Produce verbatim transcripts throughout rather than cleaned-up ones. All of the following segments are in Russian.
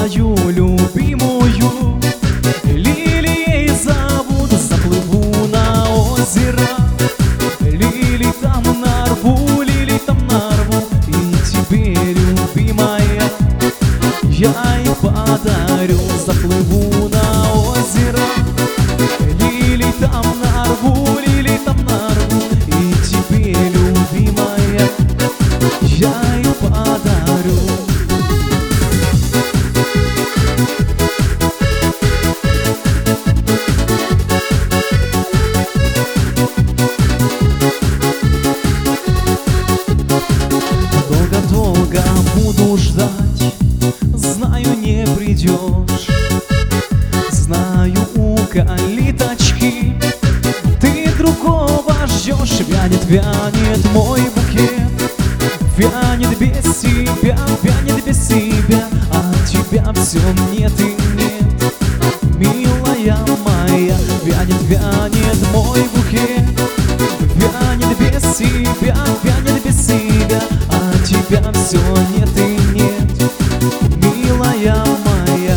мою любимую лилией зовут. Заплыву на озеро, лилий там нарву, лилий там нарву, и тебе, любимая, я и подарю. Заплыву на озеро, лилий там нарву, лилий там нарву, и тебе, любимая, я и подарю. Долго-долго буду ждать, знаю, не придешь. Знаю, у калиточки ты другого ждешь. Вянет, вянет мой букет, вянет без тебя, вянет без тебя, а тебя все нет и нет, милая моя. Вянет, вянет мой букет, вянет без тебя, вянет без тебя, а тебя все нет и нет, милая моя.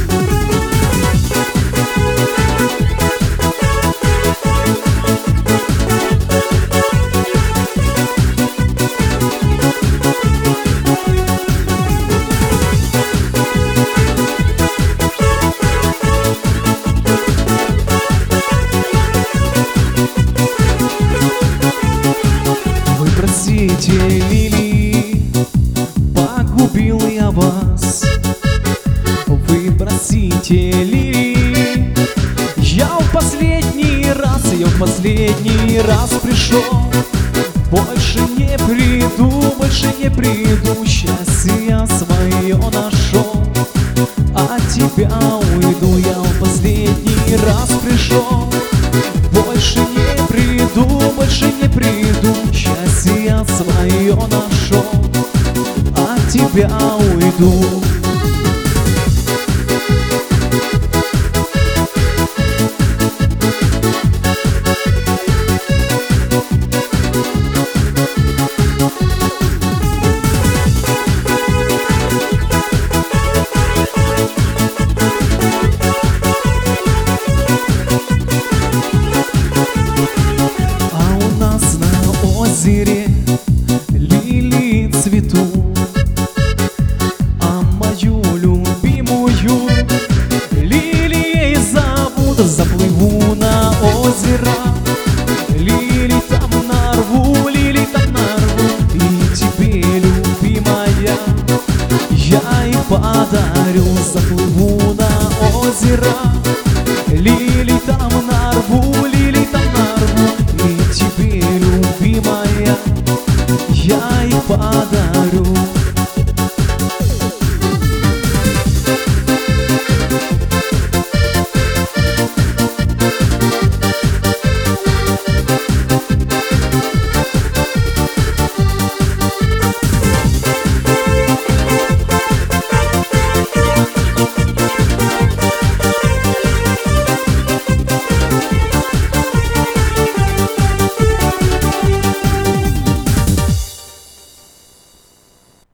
Вы простите, лилии, погубил я вас. Вы простите, лилии, я в последний раз, я в последний раз пришел. Больше не приду, больше не приду, счастье свое нашел. От тебя уйду, я в последний раз пришел. Больше не приду, больше не приду, счастье свое нашел. От тебя уйду. А у нас на озере лилии цветут, а мою любимую лилией зовут. Заплыву на озеро, лилий там нарву, лилий там нарву, и тебе, любимая, я и подарю. Заплыву на озеро, лилий там нарву, лилий там нарву, и тебе,